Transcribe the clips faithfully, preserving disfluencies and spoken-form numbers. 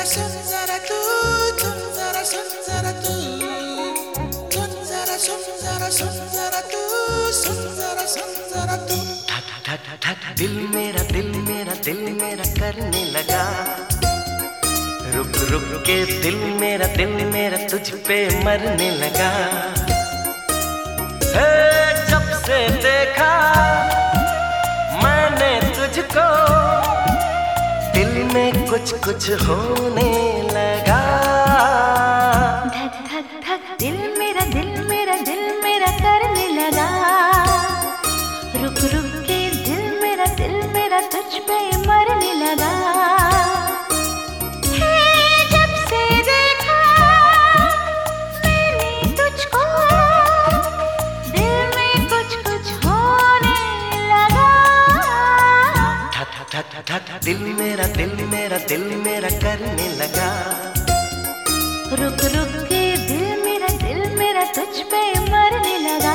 सुन जरा तू, सुन जरा सुन जरा तू, सुन जरा सुन जरा सुन जरा तू, सुन जरा सुन जरा तू। ठा ठा ठा ठा दिल मेरा दिल मेरा दिल मेरा करने लगा, रुक रुक के दिल मेरा दिल मेरा तुझ पे मरने लगा। हे जब से देखा मैंने तुझको, दिल में कुछ कुछ होने लगा। धक धक धक दिल मेरा दिल मेरा दिल मेरा करने लगा, रुक रुक के दिल मेरा दिल मेरा तुझ पे मरने लगा। जब से देखा मैंने तुझको, दिल में कुछ कुछ होने लगा। ठा ठा ठा ठा ठा ठा दिल मेरा दिल मेरा दिल मेरा करने लगा, रुक रुक के दिल मेरा दिल मेरा तुझ पे मरने लगा।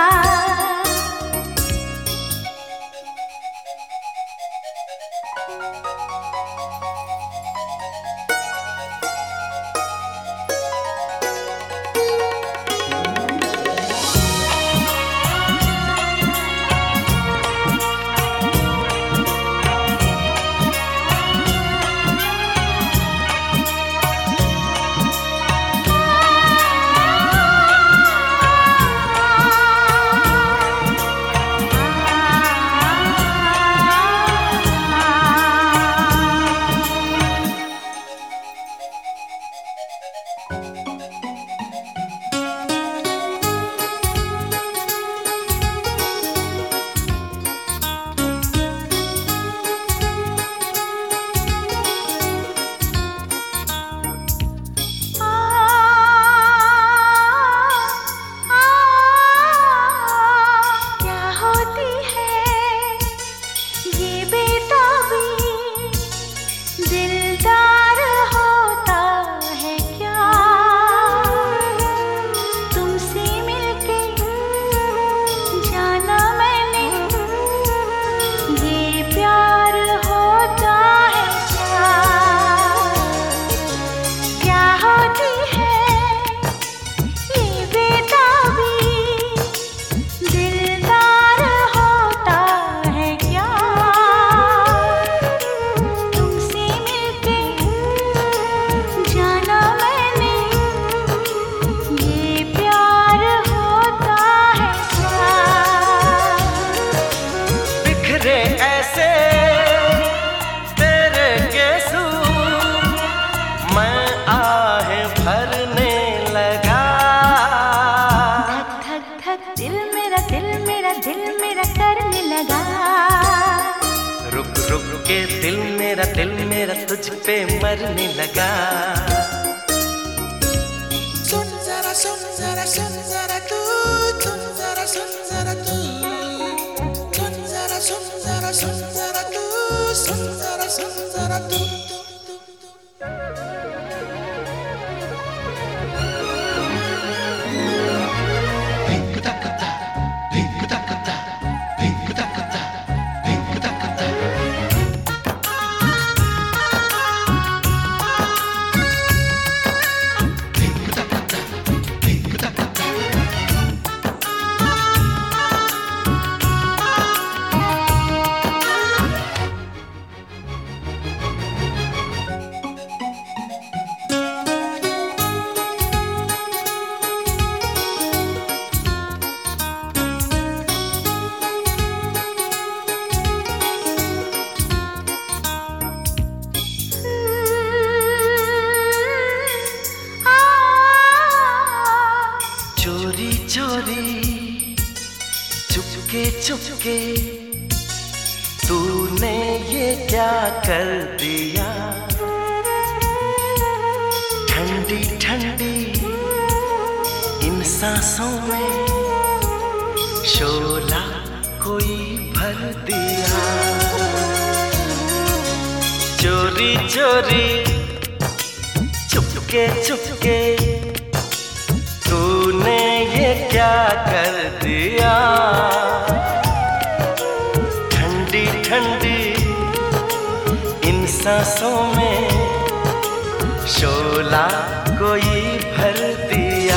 रुक रुक के दिल मेरा दिल मेरा तुझ पे मरने लगा। सुन जरा सुन जरा सुन जरा तू, सुन जरा सुन जरा तू, सुन जरा सुन जरा सुन जरा तू, सुन जरा सुन जरा तू। चोरी चुपके चुपके तूने ये क्या कर दिया, ठंडी ठंडी इन सांसों में शोला कोई भर दिया। चोरी चोरी चुपके चुपके तूने ये क्या कर दिया, ठंडी ठंडी इन सांसों में शोला कोई भर दिया।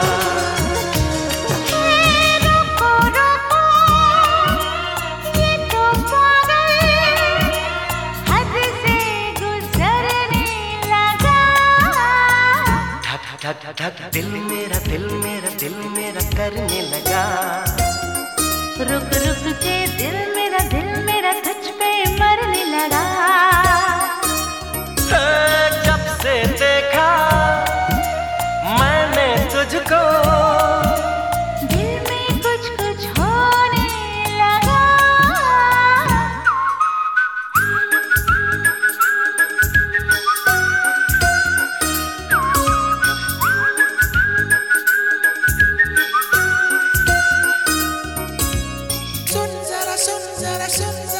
रुको रुको ये तो पागल हद से गुजरने लगा। धक धक धक दिल मेरा दिल मेरा दिल मेरा करने लगा। रुक रुक के दिल मेरा दिल मेरा तुझ पे मरने लगा। जब से देखा मैंने तुझको दिल में कुछ कुछ होने लगा। सुन जरा सुन जरा सुन